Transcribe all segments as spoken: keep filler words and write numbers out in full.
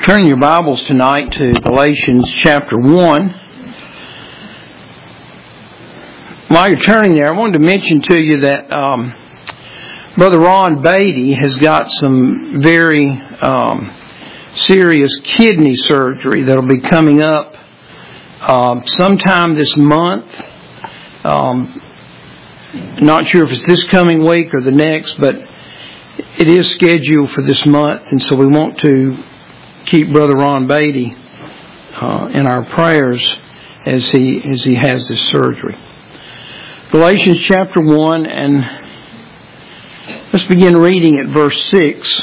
Turn your Bibles tonight to Galatians chapter one. While you're turning there, I wanted to mention to you that um, Brother Ron Beatty has got some very um, serious kidney surgery that will be coming up um, sometime this month. Um, not sure if it's this coming week or the next, but it is scheduled for this month, and so we want to keep Brother Ron Beatty uh, in our prayers as he as he has this surgery. Galatians chapter one, and let's begin reading at verse six.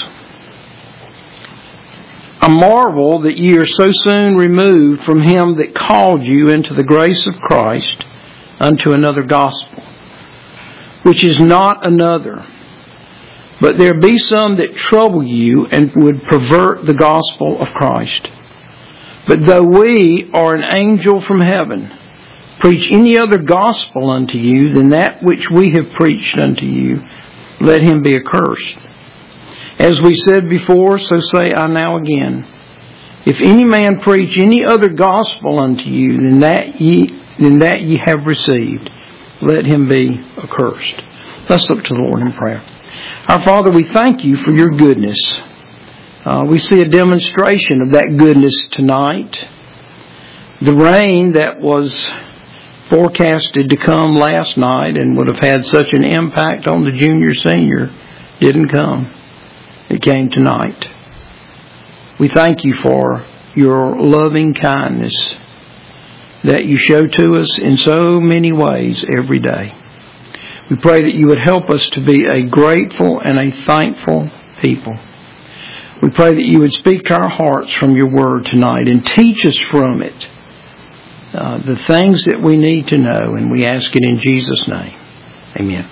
I marvel that ye are so soon removed from him that called you into the grace of Christ unto another gospel, which is not another. But there be some that trouble you and would pervert the gospel of Christ. But though we or an angel from heaven preach any other gospel unto you than that which we have preached unto you, let him be accursed. As we said before, so say I now again. If any man preach any other gospel unto you than that ye, than that ye have received, let him be accursed. Let's look to the Lord in prayer. Our Father, we thank you for your goodness. Uh, we see a demonstration of that goodness tonight. The rain that was forecasted to come last night and would have had such an impact on the junior senior didn't come. It came tonight. We thank you for your loving kindness that you show to us in so many ways every day. We pray that you would help us to be a grateful and a thankful people. We pray that you would speak to our hearts from your word tonight and teach us from it uh, the things that we need to know, and we ask it in Jesus' name. Amen.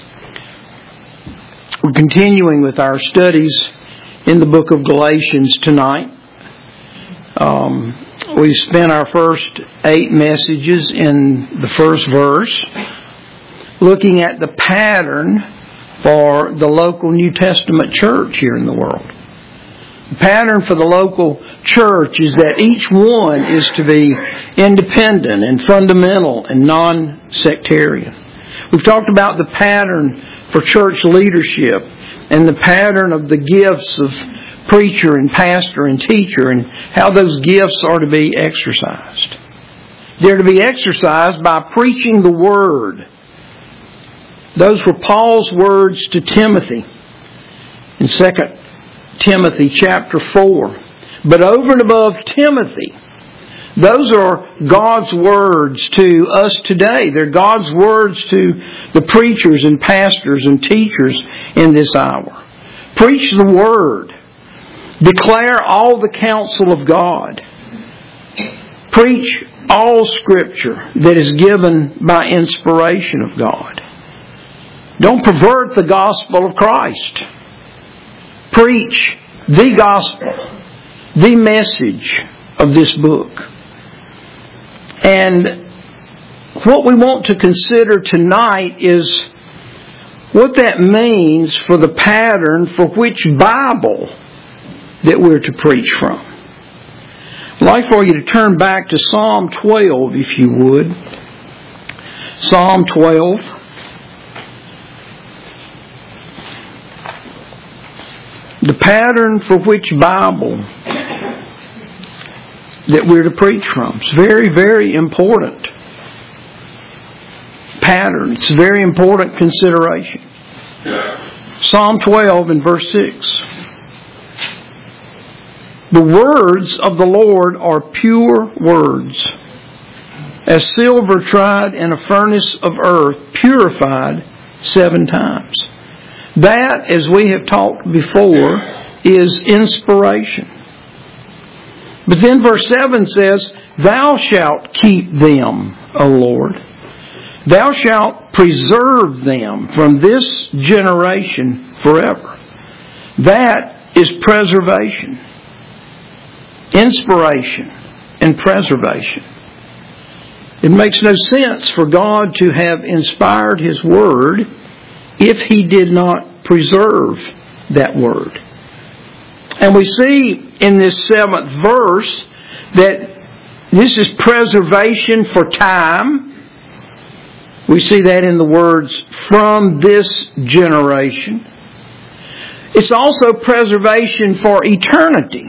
We're continuing with our studies in the book of Galatians tonight. Um, we spent our first eight messages in the first verse, looking at the pattern for the local New Testament church here in the world. The pattern for the local church is that each one is to be independent and fundamental and non-sectarian. We've talked about the pattern for church leadership and the pattern of the gifts of preacher and pastor and teacher and how those gifts are to be exercised. They're to be exercised by preaching the Word. Those were Paul's words to Timothy in Second Timothy chapter four. But over and above Timothy, those are God's words to us today. They're God's words to the preachers and pastors and teachers in this hour. Preach the Word. Declare all the counsel of God. Preach all Scripture that is given by inspiration of God. Don't pervert the gospel of Christ. Preach the gospel, the message of this book. And what we want to consider tonight is what that means for the pattern for which Bible that we're to preach from. I'd like for you to turn back to Psalm twelve, if you would. Psalm twelve. The pattern for which Bible that we're to preach from. It's very, very important pattern. It's a very important consideration. Psalm twelve and verse six. The words of the Lord are pure words, as silver tried in a furnace of earth, purified seven times. That, as we have talked before, is inspiration. But then verse seven says, Thou shalt keep them, O Lord. Thou shalt preserve them from this generation forever. That is preservation. Inspiration and preservation. It makes no sense for God to have inspired His Word if He did not preserve that Word. And we see in this seventh verse that this is preservation for time. We see that in the words, from this generation. It's also preservation for eternity.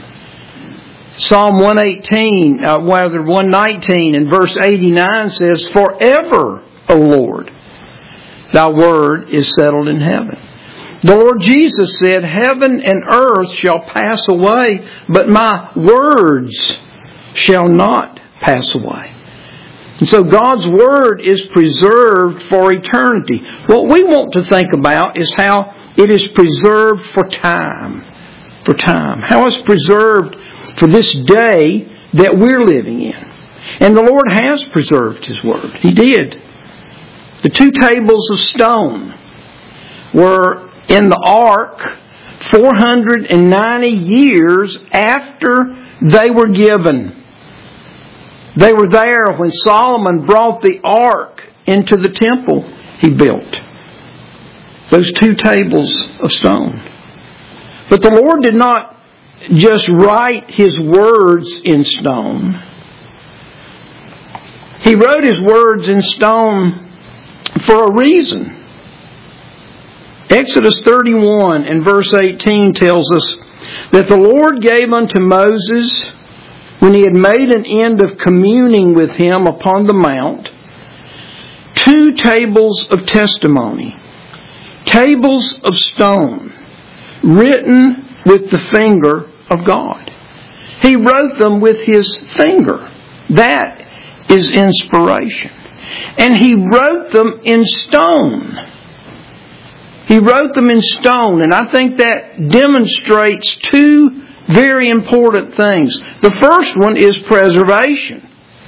Psalm one eighteen, uh, rather one nineteen and verse eighty-nine says, "Forever, O Lord, thy word is settled in heaven." The Lord Jesus said, "Heaven and earth shall pass away, but my words shall not pass away." And so God's Word is preserved for eternity. What we want to think about is how it is preserved for time. For time. How it's preserved for this day that we're living in. And the Lord has preserved His Word. He did. The two tables of stone were in the ark four hundred ninety years after they were given. They were there when Solomon brought the ark into the temple he built. Those two tables of stone. But the Lord did not just write His words in stone. He wrote His words in stone for a reason. Exodus thirty-one and verse eighteen tells us that the Lord gave unto Moses, when he had made an end of communing with him upon the mount, two tables of testimony, tables of stone, written with the finger of God. He wrote them with His finger. That is inspiration. And He wrote them in stone. He wrote them in stone, and I think that demonstrates two very important things. The first one is preservation.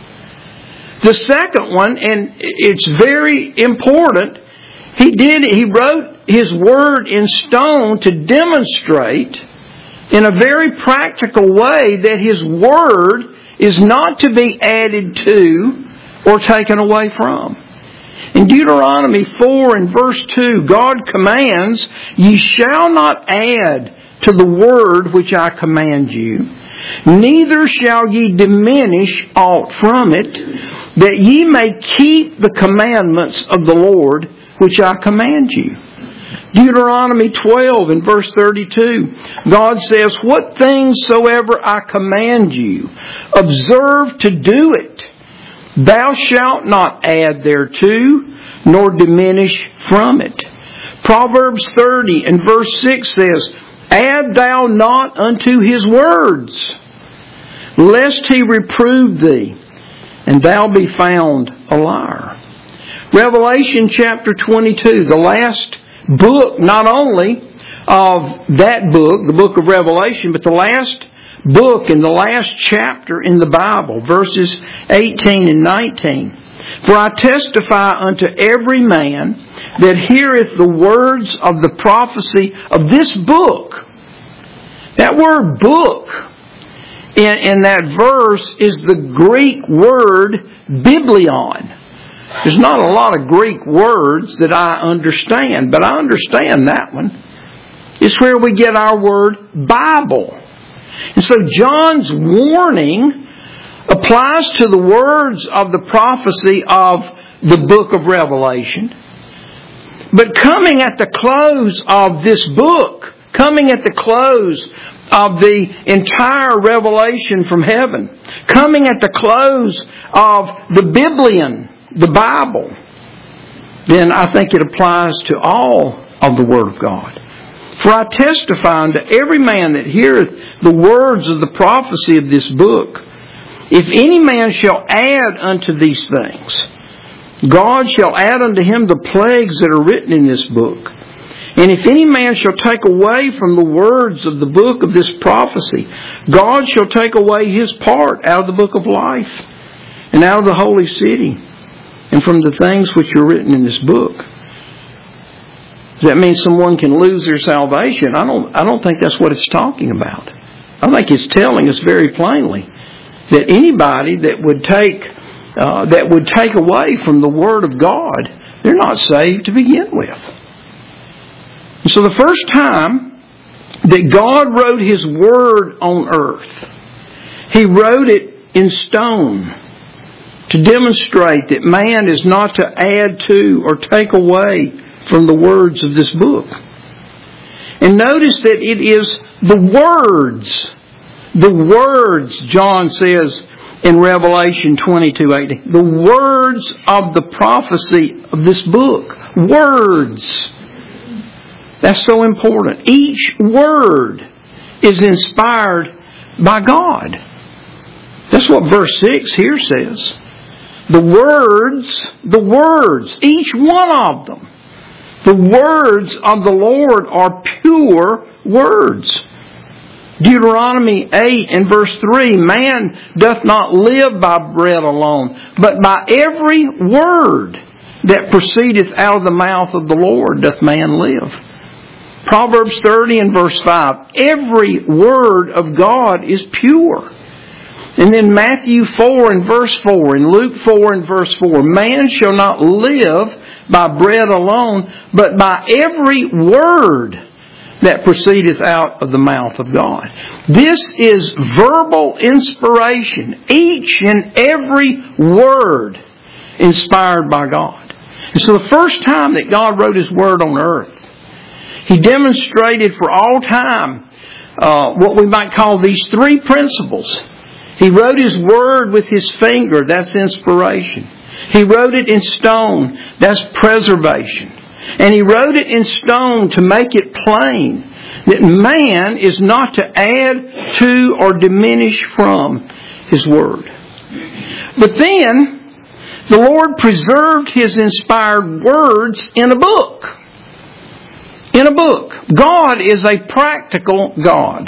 The second one, and it's very important, he did, he wrote His Word in stone to demonstrate in a very practical way that His Word is not to be added to or taken away from. In Deuteronomy four and verse two, God commands, "Ye shall not add to the word which I command you, neither shall ye diminish aught from it, that ye may keep the commandments of the Lord which I command you." Deuteronomy twelve and verse thirty-two, God says, "What things soever I command you, observe to do it. Thou shalt not add thereto, nor diminish from it." Proverbs thirty and verse six says, "Add thou not unto His words, lest He reprove thee, and thou be found a liar." Revelation chapter twenty-two, the last book, not only of that book, the book of Revelation, but the last book and the last chapter in the Bible, verses eighteen and nineteen. "For I testify unto every man that heareth the words of the prophecy of this book." That word book in, in that verse is the Greek word biblion. There's not a lot of Greek words that I understand, but I understand that one. It's where we get our word Bible. And so John's warning applies to the words of the prophecy of the book of Revelation. But coming at the close of this book, coming at the close of the entire revelation from heaven, coming at the close of the Biblion, the Bible, then I think it applies to all of the Word of God. "For I testify unto every man that heareth the words of the prophecy of this book, if any man shall add unto these things, God shall add unto him the plagues that are written in this book. And if any man shall take away from the words of the book of this prophecy, God shall take away his part out of the book of life, and out of the holy city, and from the things which are written in this book." Does that mean someone can lose their salvation? I don't, I don't think that's what it's talking about. I think it's telling us very plainly that anybody that would take, uh, that would take away from the Word of God, they're not saved to begin with. And so the first time that God wrote His Word on earth. He wrote it in stone to demonstrate that man is not to add to or take away from the words of this book. And notice that it is the words, the words, John says in Revelation twenty-two eighteen, the words of the prophecy of this book. Words. That's so important. Each word is inspired by God. That's what verse six here says. The words, the words, each one of them, the words of the Lord are pure words. Deuteronomy eight and verse three, man doth not live by bread alone, but by every word that proceedeth out of the mouth of the Lord doth man live. Proverbs thirty and verse five, every word of God is pure. And then Matthew four and verse four, and Luke four and verse four, man shall not live by bread alone, but by every word that proceedeth out of the mouth of God. This is verbal inspiration. Each and every word inspired by God. And so the first time that God wrote His Word on earth, He demonstrated for all time uh, what we might call these three principles. He wrote His Word with His finger. That's inspiration. He wrote it in stone. That's preservation. And He wrote it in stone to make it plain that man is not to add to or diminish from His Word. But then, the Lord preserved His inspired words in a book. In a book. God is a practical God.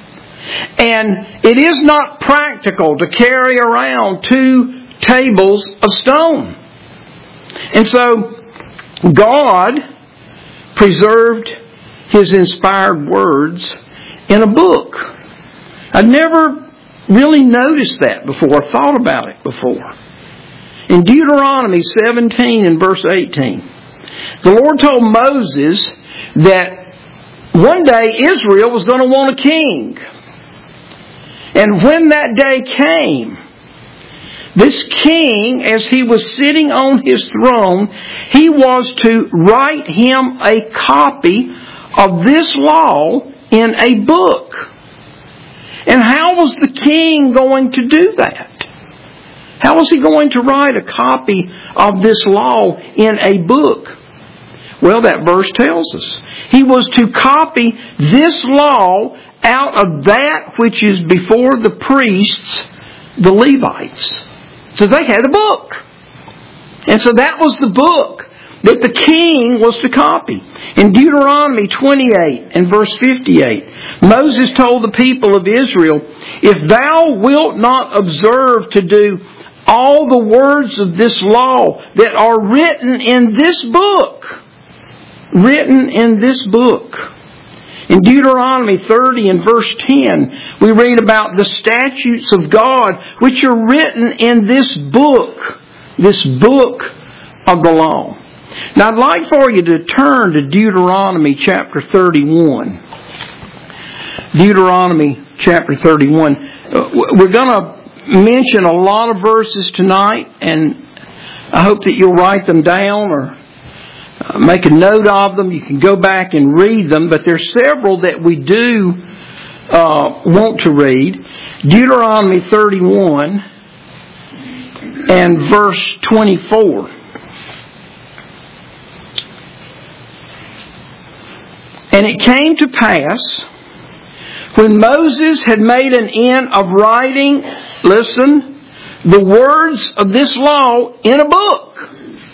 And it is not practical to carry around two tables of stone. And so, God preserved His inspired words in a book. I'd never really noticed that before, thought about it before. In Deuteronomy seventeen and verse eighteen, the Lord told Moses that one day Israel was going to want a king. And when that day came, this king, as he was sitting on his throne, he was to write him a copy of this law in a book. And how was the king going to do that? How was he going to write a copy of this law in a book? Well, that verse tells us. He was to copy this law out of that which is before the priests, the Levites. So they had a book. And so that was the book that the king was to copy. In Deuteronomy twenty-eight and verse fifty-eight, Moses told the people of Israel, if thou wilt not observe to do all the words of this law that are written in this book, written in this book. In Deuteronomy thirty and verse ten, we read about the statutes of God which are written in this book, this book of the law. Now I'd like for you to turn to Deuteronomy chapter thirty-one. Deuteronomy chapter thirty-one. We're going to mention a lot of verses tonight, and I hope that you'll write them down or make a note of them. You can go back and read them, but there's several that we do uh, want to read. Deuteronomy thirty-one and verse twenty-four. And it came to pass, when Moses had made an end of writing, listen, the words of this law in a book,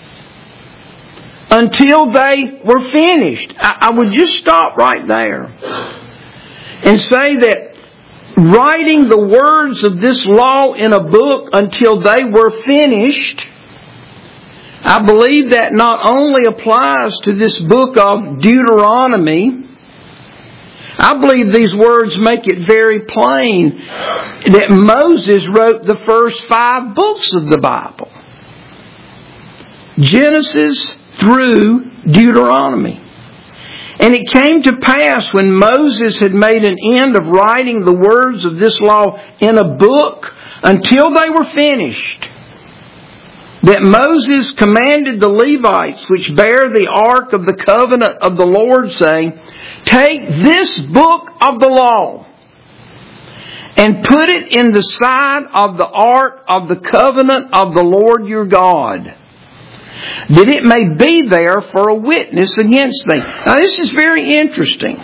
until they were finished. I, I would just stop right there and say that writing the words of this law in a book until they were finished, I believe that not only applies to this book of Deuteronomy, I believe these words make it very plain that Moses wrote the first five books of the Bible. Genesis through Deuteronomy. And it came to pass when Moses had made an end of writing the words of this law in a book until they were finished, that Moses commanded the Levites which bear the ark of the covenant of the Lord, saying, take this book of the law and put it in the side of the ark of the covenant of the Lord your God, that it may be there for a witness against thee. Now this is very interesting,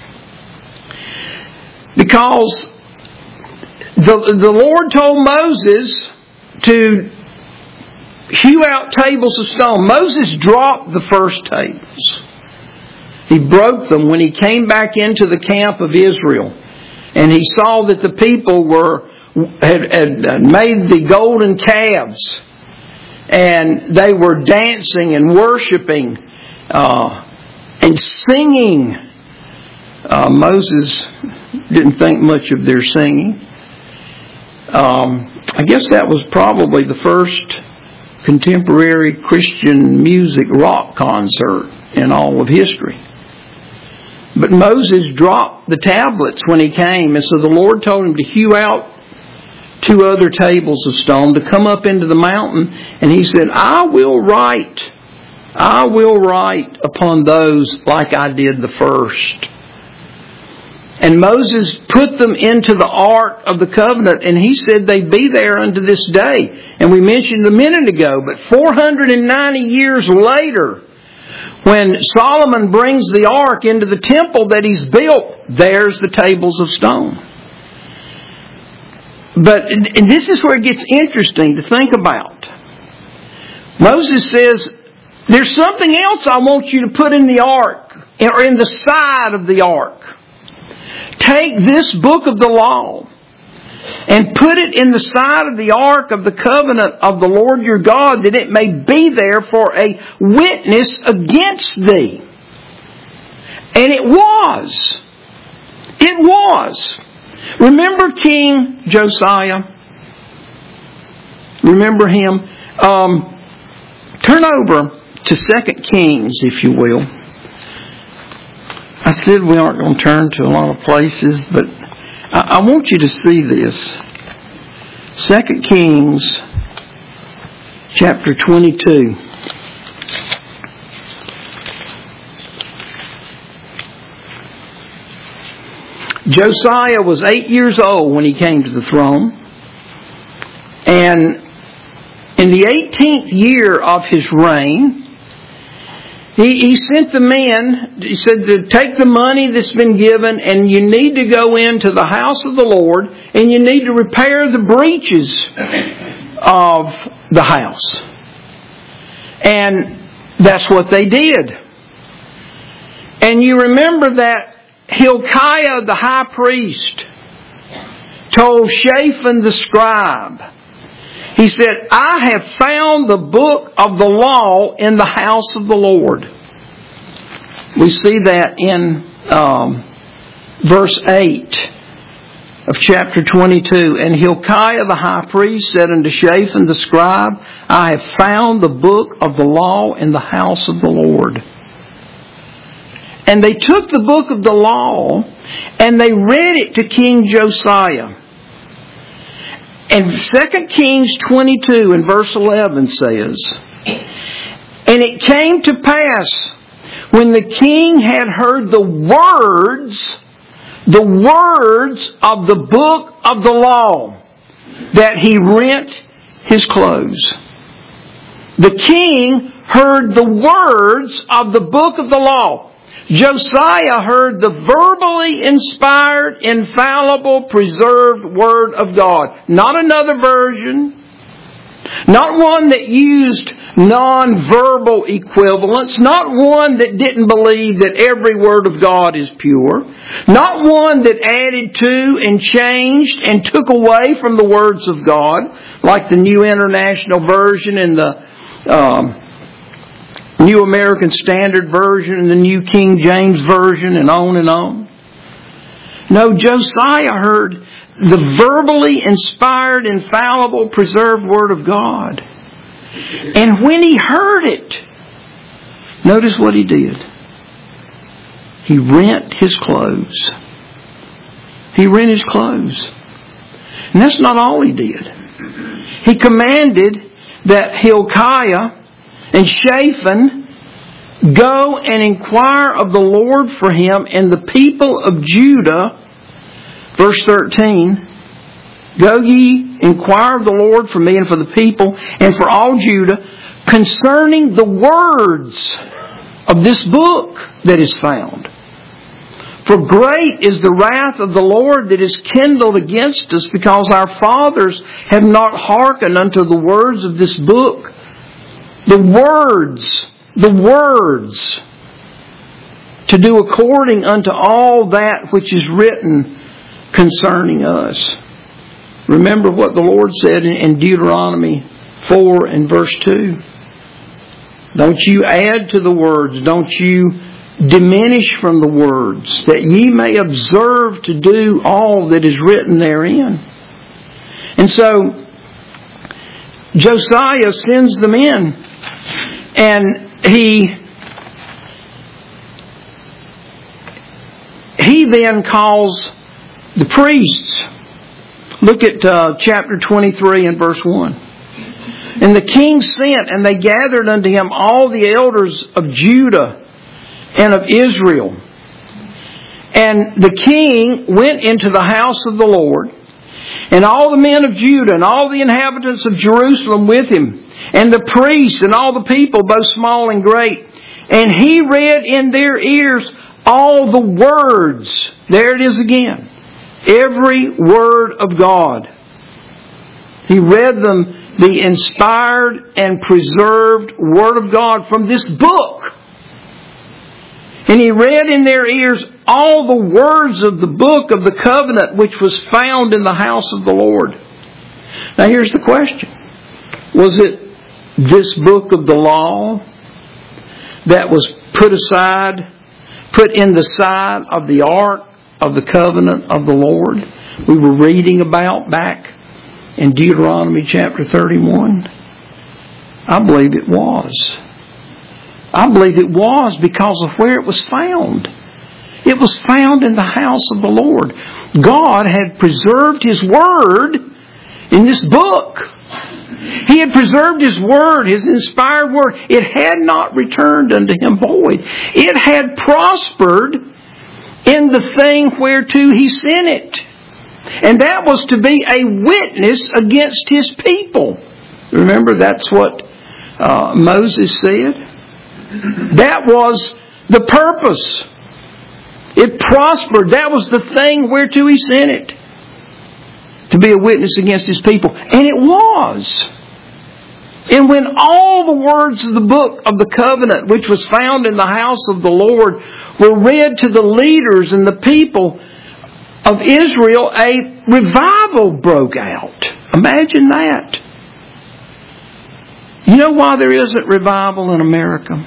because the, the Lord told Moses to hew out tables of stone. Moses dropped the first tables. He broke them when he came back into the camp of Israel. And he saw that the people were had, had made the golden calves. And they were dancing and worshiping uh, and singing. Uh, Moses didn't think much of their singing. Um, I guess that was probably the first contemporary Christian music rock concert in all of history. But Moses dropped the tablets when he came, and so the Lord told him to hew out two other tables of stone to come up into the mountain, and he said, I will write, I will write upon those like I did the first. And Moses put them into the ark of the covenant, and he said they'd be there unto this day. And we mentioned a minute ago, but four hundred ninety years later, when Solomon brings the ark into the temple that he's built, there's the tables of stone. But, and this is where it gets interesting to think about. Moses says, there's something else I want you to put in the ark, or in the side of the ark. Take this book of the law and put it in the side of the ark of the covenant of the Lord your God, that it may be there for a witness against thee. And it was. It was. Remember King Josiah? Remember him? Um, turn over to Second Kings, if you will. I said we aren't going to turn to a lot of places, but I, I want you to see this. Second Kings, chapter twenty-two. Josiah was eight years old when he came to the throne. And in the eighteenth year of his reign, He, he sent the men, he said to take the money that's been given, and you need to go into the house of the Lord, and you need to repair the breaches of the house. And that's what they did. And you remember that Hilkiah the high priest told Shaphan the scribe, he said, I have found the book of the law in the house of the Lord. We see that in um, verse eight of chapter twenty-two. And Hilkiah the high priest said unto Shaphan the scribe, I have found the book of the law in the house of the Lord. And they took the book of the law and they read it to King Josiah. And Second Kings twenty-two and verse eleven says, and it came to pass when the king had heard the words, the words of the book of the law, that he rent his clothes. The king heard the words of the book of the law. Josiah heard the verbally inspired, infallible, preserved Word of God. Not another version. Not one that used non-verbal equivalents. Not one that didn't believe that every Word of God is pure. Not one that added to and changed and took away from the words of God, like the New International Version and the Um, New American Standard Version and the New King James Version and on and on. No, Josiah heard the verbally inspired, infallible, preserved Word of God. And when he heard it, notice what he did. he rent his clothes. He rent his clothes. And that's not all he did. He commanded that Hilkiah and Shaphan go and inquire of the Lord for him and the people of Judah. Verse thirteen. Go ye, inquire of the Lord for me and for the people and for all Judah concerning the words of this book that is found. For great is the wrath of the Lord that is kindled against us, because our fathers have not hearkened unto the words of this book. The words, the words, to do according unto all that which is written concerning us. Remember what the Lord said in Deuteronomy four and verse two. Don't you add to the words, don't you diminish from the words, that ye may observe to do all that is written therein. And so Josiah sends them in, and he he then calls the priests. Look at uh, chapter twenty-three and verse one. And the king sent, and they gathered unto him all the elders of Judah and of Israel. And the king went into the house of the Lord, and all the men of Judah and all the inhabitants of Jerusalem with him, and the priests and all the people, both small and great. And he read in their ears all the words. There it is again. Every word of God. He read them, the inspired and preserved Word of God from this book. And he read in their ears all the words of the book of the covenant which was found in the house of the Lord. Now here's the question. Was it this book of the law that was put aside, put in the side of the ark of the covenant of the Lord we were reading about back in Deuteronomy chapter thirty-one? I believe it was. I believe it was because of where it was found. It was found in the house of the Lord. God had preserved His Word in this book. He had preserved His Word, His inspired Word. It had not returned unto Him void. It had prospered in the thing whereto He sent it. And that was to be a witness against His people. Remember, that's what uh, Moses said. That was the purpose. It prospered. That was the thing whereto He sent it. To be a witness against His people. And it was. And when all the words of the book of the covenant, which was found in the house of the Lord, were read to the leaders and the people of Israel, a revival broke out. Imagine that. You know why there isn't revival in America?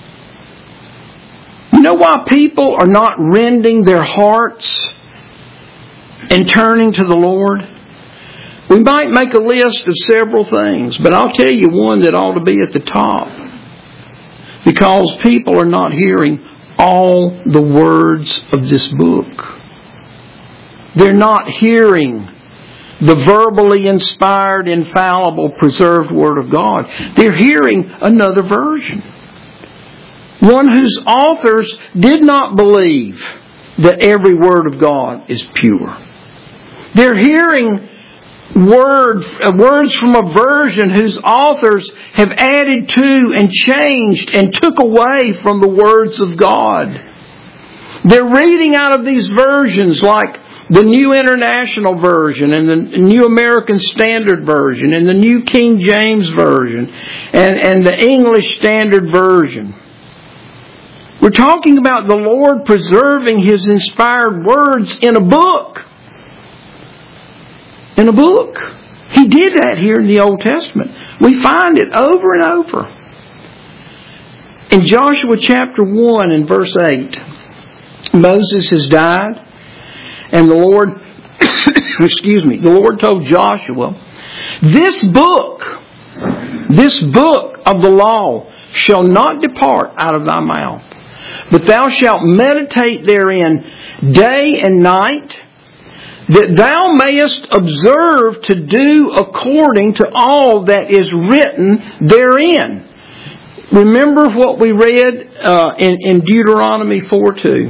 You know why people are not rending their hearts and turning to the Lord? We might make a list of several things, but I'll tell you one that ought to be at the top. Because people are not hearing all the words of this book. They're not hearing the verbally inspired, infallible, preserved Word of God. They're hearing another version. One whose authors did not believe that every Word of God is pure. They're hearing word, words from a version whose authors have added to and changed and took away from the words of God. They're reading out of these versions like the New International Version and the New American Standard Version and the New King James Version and, and the English Standard Version. We're talking about the Lord preserving His inspired words in a book. In a book. He did that here in the Old Testament. We find it over and over. In Joshua chapter one and verse eight, Moses has died, and the Lord, excuse me, the Lord told Joshua, this book, this book of the law shall not depart out of thy mouth, but thou shalt meditate therein day and night, that thou mayest observe to do according to all that is written therein. Remember what we read uh, in, in Deuteronomy four two.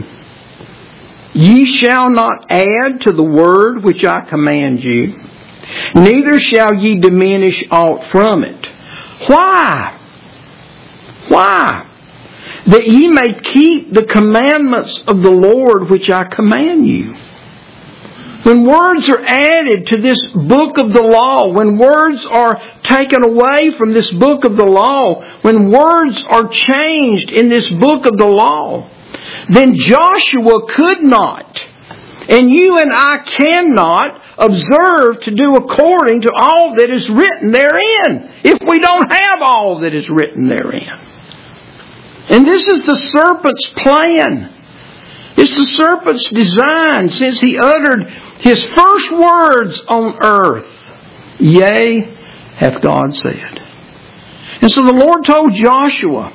Ye shall not add to the word which I command you, neither shall ye diminish aught from it. Why? Why? That ye may keep the commandments of the Lord which I command you. When words are added to this book of the law, when words are taken away from this book of the law, when words are changed in this book of the law, then Joshua could not, and you and I cannot, observe to do according to all that is written therein, if we don't have all that is written therein. And this is the serpent's plan. It's the serpent's design since he uttered his first words on earth. Yea, hath God said. And so the Lord told Joshua,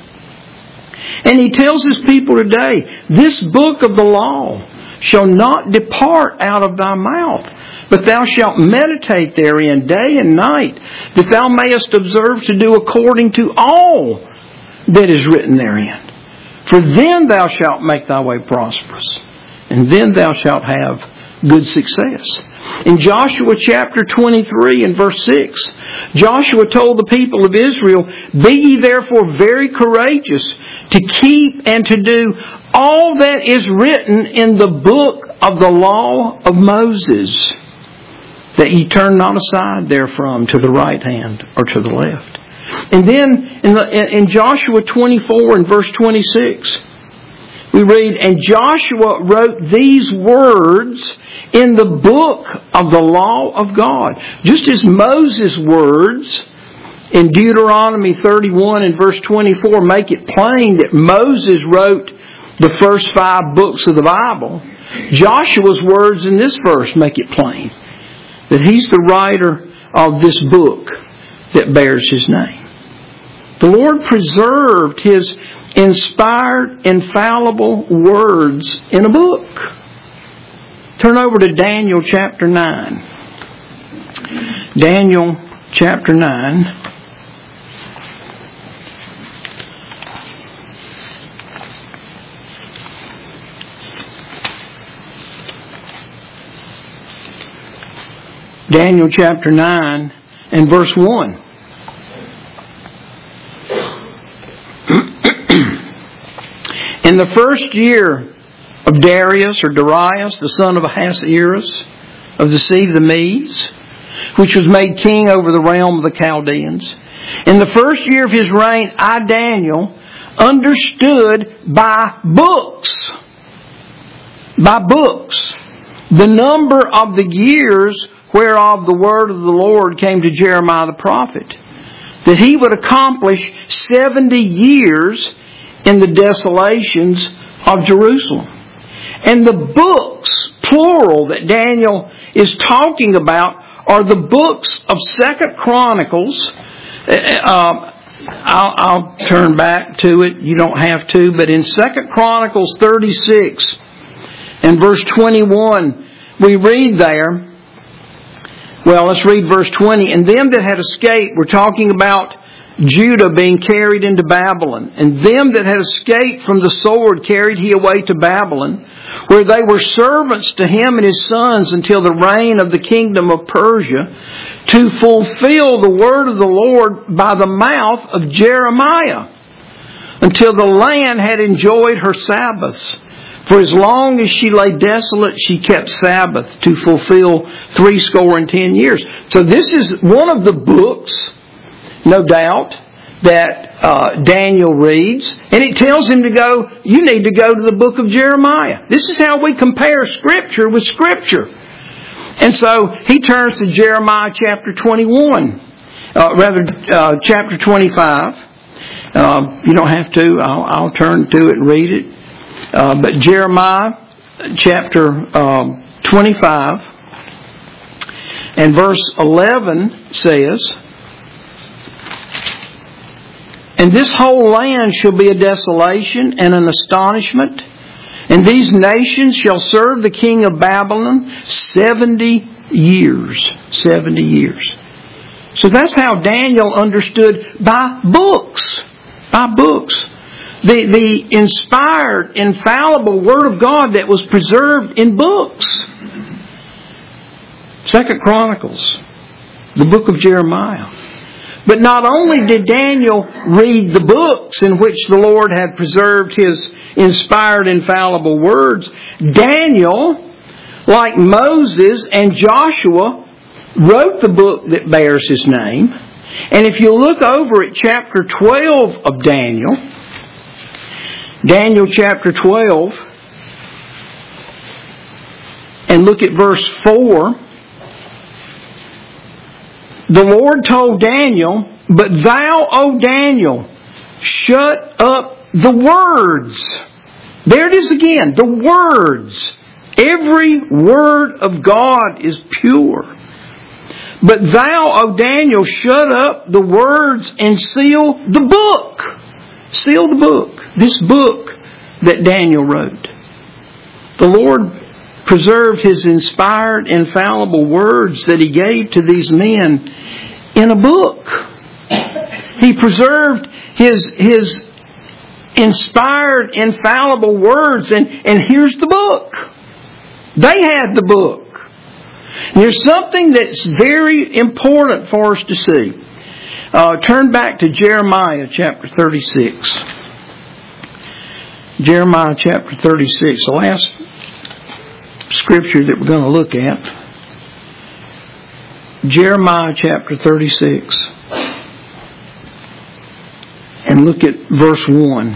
and He tells His people today, this book of the law shall not depart out of thy mouth, but thou shalt meditate therein day and night, that thou mayest observe to do according to all that is written therein. For then thou shalt make thy way prosperous, and then thou shalt have good success. In Joshua chapter twenty-three and verse six, Joshua told the people of Israel, be ye therefore very courageous to keep and to do all that is written in the book of the law of Moses, that ye turn not aside therefrom to the right hand or to the left. And then in, the, in Joshua twenty-four and verse twenty-six, we read, and Joshua wrote these words in the book of the law of God. Just as Moses' words in Deuteronomy thirty-one and verse twenty-four make it plain that Moses wrote the first five books of the Bible, Joshua's words in this verse make it plain that he's the writer of this book that bears his name. The Lord preserved His inspired, infallible words in a book. Turn over to Daniel chapter nine. Daniel chapter nine. Daniel chapter nine and verse one. In the first year of Darius or Darius, the son of Ahasuerus, of the seed of the Medes, which was made king over the realm of the Chaldeans, in the first year of his reign, I, Daniel, understood by books, by books, the number of the years whereof the word of the Lord came to Jeremiah the prophet, that he would accomplish seventy years in the desolations of Jerusalem. And the books, plural, that Daniel is talking about are the books of Second Chronicles. Uh, I'll, I'll turn back to it. You don't have to. But in Second Chronicles thirty-six and verse twenty-one, we read there, well, let's read verse twenty. And them that had escaped, we're talking about Judah being carried into Babylon. And them that had escaped from the sword carried he away to Babylon, where they were servants to him and his sons until the reign of the kingdom of Persia, to fulfill the word of the Lord by the mouth of Jeremiah, until the land had enjoyed her Sabbaths. For as long as she lay desolate, she kept Sabbath to fulfill threescore and ten years. So this is one of the books, no doubt, that uh, Daniel reads. And it tells him to go, you need to go to the book of Jeremiah. This is how we compare Scripture with Scripture. And so he turns to Jeremiah chapter twenty-one, uh, rather uh, chapter twenty-five. Uh, you don't have to. I'll, I'll turn to it and read it. Uh, but Jeremiah chapter um, twenty-five and verse eleven says, And this whole land shall be a desolation and an astonishment. And these nations shall serve the king of Babylon seventy years. Seventy years. So that's how Daniel understood by books. By books. The, the inspired, infallible Word of God that was preserved in books. Second Chronicles. The book of Jeremiah. But not only did Daniel read the books in which the Lord had preserved His inspired, infallible words, Daniel, like Moses and Joshua, wrote the book that bears his name. And if you look over at chapter twelve of Daniel, Daniel chapter twelve, and look at verse four, the Lord told Daniel, "But thou, O Daniel, shut up the words." There it is again, the words. Every word of God is pure. "But thou, O Daniel, shut up the words and seal the book." Seal the book. This book that Daniel wrote. The Lord preserved His inspired, infallible words that He gave to these men in a book. He preserved His, His inspired, infallible words, and, and here's the book. They had the book. There's something that's very important for us to see. Uh, turn back to Jeremiah chapter thirty-six. Jeremiah chapter thirty-six, the last scripture that we're going to look at. Jeremiah chapter thirty-six. And look at verse one.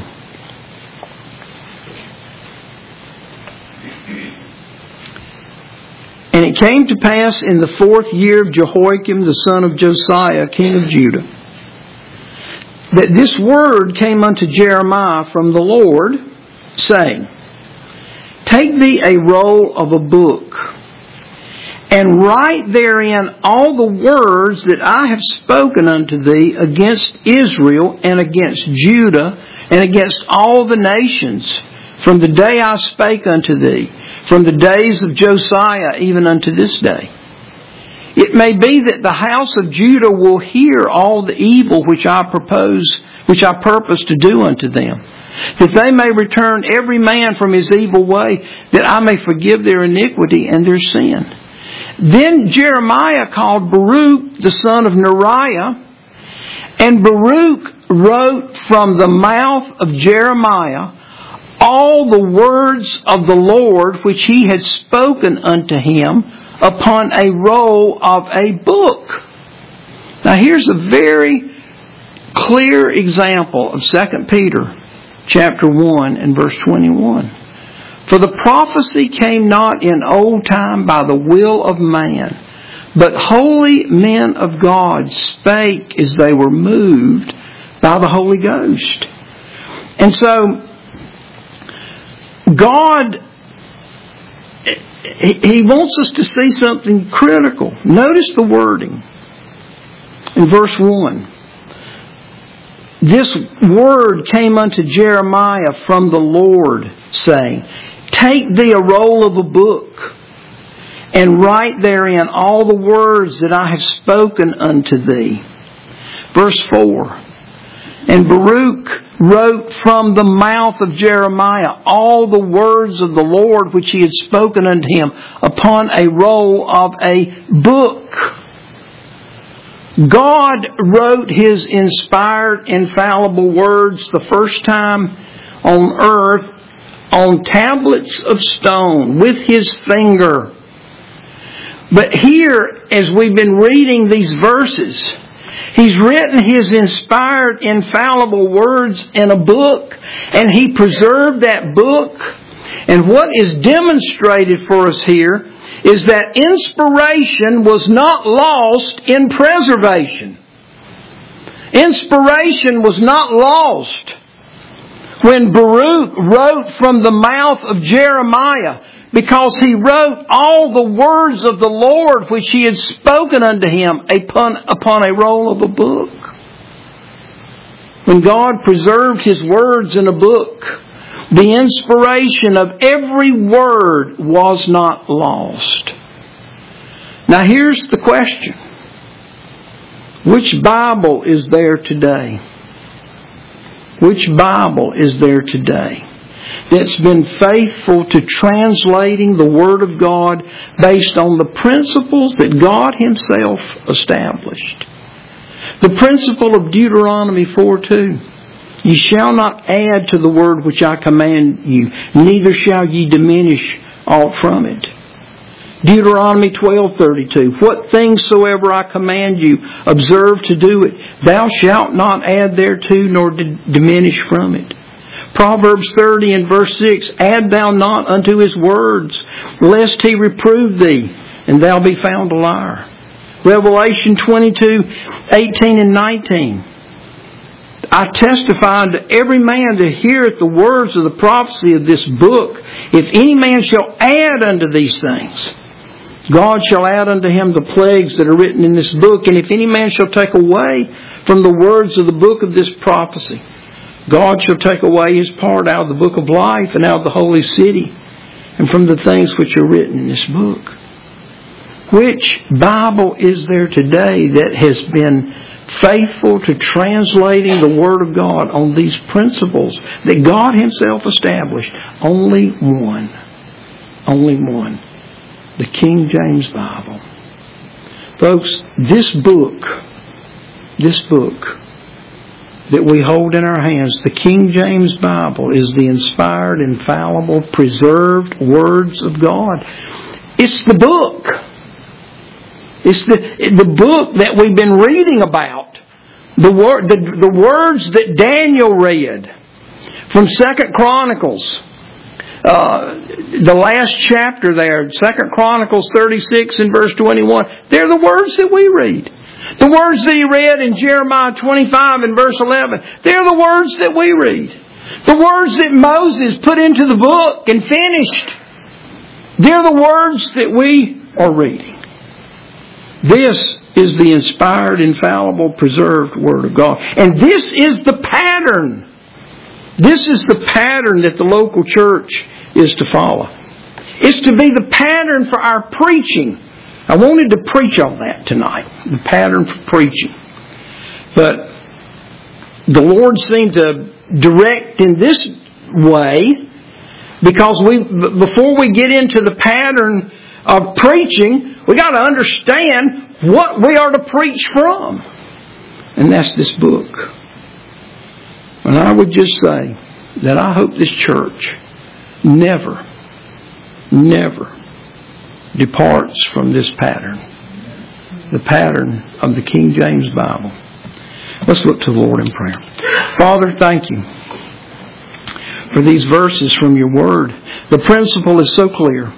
"And it came to pass in the fourth year of Jehoiakim, the son of Josiah, king of Judah, that this word came unto Jeremiah from the Lord, saying, Take thee a roll of a book, and write therein all the words that I have spoken unto thee against Israel and against Judah and against all the nations, from the day I spake unto thee, from the days of Josiah even unto this day. It may be that the house of Judah will hear all the evil which I propose, which I purpose to do unto them, that they may return every man from his evil way, that I may forgive their iniquity and their sin. Then Jeremiah called Baruch the son of Neriah, and Baruch wrote from the mouth of Jeremiah all the words of the Lord which he had spoken unto him upon a roll of a book. Now here's a very clear example of Second Peter chapter one and verse twenty-one. For the prophecy came not in old time by the will of man, but holy men of God spake as they were moved by the Holy Ghost. And so, God, He wants us to see something critical. Notice the wording in verse one. This word came unto Jeremiah from the Lord, saying, Take thee a roll of a book, and write therein all the words that I have spoken unto thee. Verse four. And Baruch wrote from the mouth of Jeremiah all the words of the Lord which he had spoken unto him upon a roll of a book. God wrote His inspired, infallible words the first time on earth on tablets of stone with His finger. But here, as we've been reading these verses, He's written His inspired, infallible words in a book, and He preserved that book. And what is demonstrated for us here is that inspiration was not lost in preservation. Inspiration was not lost when Baruch wrote from the mouth of Jeremiah, because he wrote all the words of the Lord which He had spoken unto him upon, upon a roll of a book. When God preserved His words in a book, the inspiration of every word was not lost. Now here's the question. Which Bible is there today? Which Bible is there today that's been faithful to translating the Word of God based on the principles that God Himself established? The principle of Deuteronomy four two. Ye shall not add to the word which I command you, neither shall ye diminish aught from it. Deuteronomy twelve thirty-two. What things soever I command you, observe to do it. Thou shalt not add thereto, nor d- diminish from it. Proverbs thirty and verse six. Add thou not unto his words, lest he reprove thee, and thou be found a liar. Revelation twenty-two eighteen and nineteen. I testify unto every man that heareth the words of the prophecy of this book. If any man shall add unto these things, God shall add unto him the plagues that are written in this book. And if any man shall take away from the words of the book of this prophecy, God shall take away his part out of the book of life and out of the holy city and from the things which are written in this book. Which Bible is there today that has been faithful to translating the Word of God on these principles that God Himself established? Only one. Only one. The King James Bible. Folks, this book, this book that we hold in our hands, the King James Bible, is the inspired, infallible, preserved words of God. It's the book. It's the, the book that we've been reading about. The, word, the, the words that Daniel read from Second Chronicles. Uh, the last chapter there, Second Chronicles thirty-six and verse twenty-one. They're the words that we read. The words that he read in Jeremiah twenty-five and verse eleven. They're the words that we read. The words that Moses put into the book and finished. They're the words that we are reading. This is the inspired, infallible, preserved Word of God. And this is the pattern. This is the pattern that the local church is to follow. It's to be the pattern for our preaching. I wanted to preach on that tonight. The pattern for preaching. But the Lord seemed to direct in this way, because we, before we get into the pattern of preaching, we got to understand what we are to preach from. And that's this book. And I would just say that I hope this church never, never departs from this pattern. The pattern of the King James Bible. Let's look to the Lord in prayer. Father, thank you for these verses from your Word. The principle is so clear.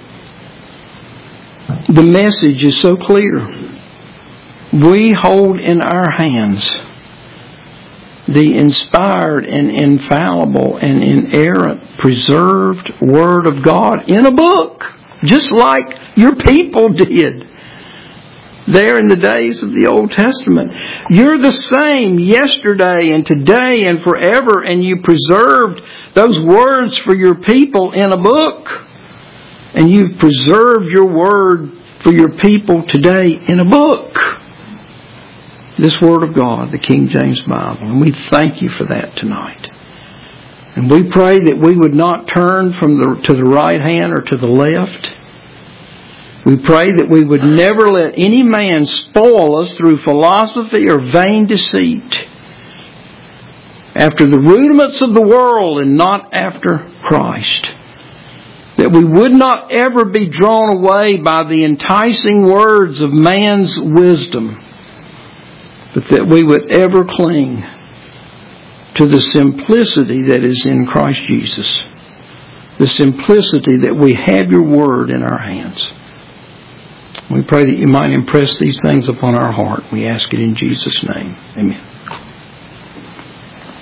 The message is so clear. We hold in our hands the inspired and infallible and inerrant, preserved Word of God in a book, just like your people did there in the days of the Old Testament. You're the same yesterday and today and forever, and you preserved those words for your people in a book. And you've preserved your Word for your people today in a book. This Word of God, the King James Bible. And we thank you for that tonight. And we pray that we would not turn from the to the right hand or to the left. We pray that we would never let any man spoil us through philosophy or vain deceit, after the rudiments of the world and not after Christ. That we would not ever be drawn away by the enticing words of man's wisdom, but that we would ever cling to the simplicity that is in Christ Jesus. The simplicity that we have your Word in our hands. We pray that you might impress these things upon our heart. We ask it in Jesus' name. Amen.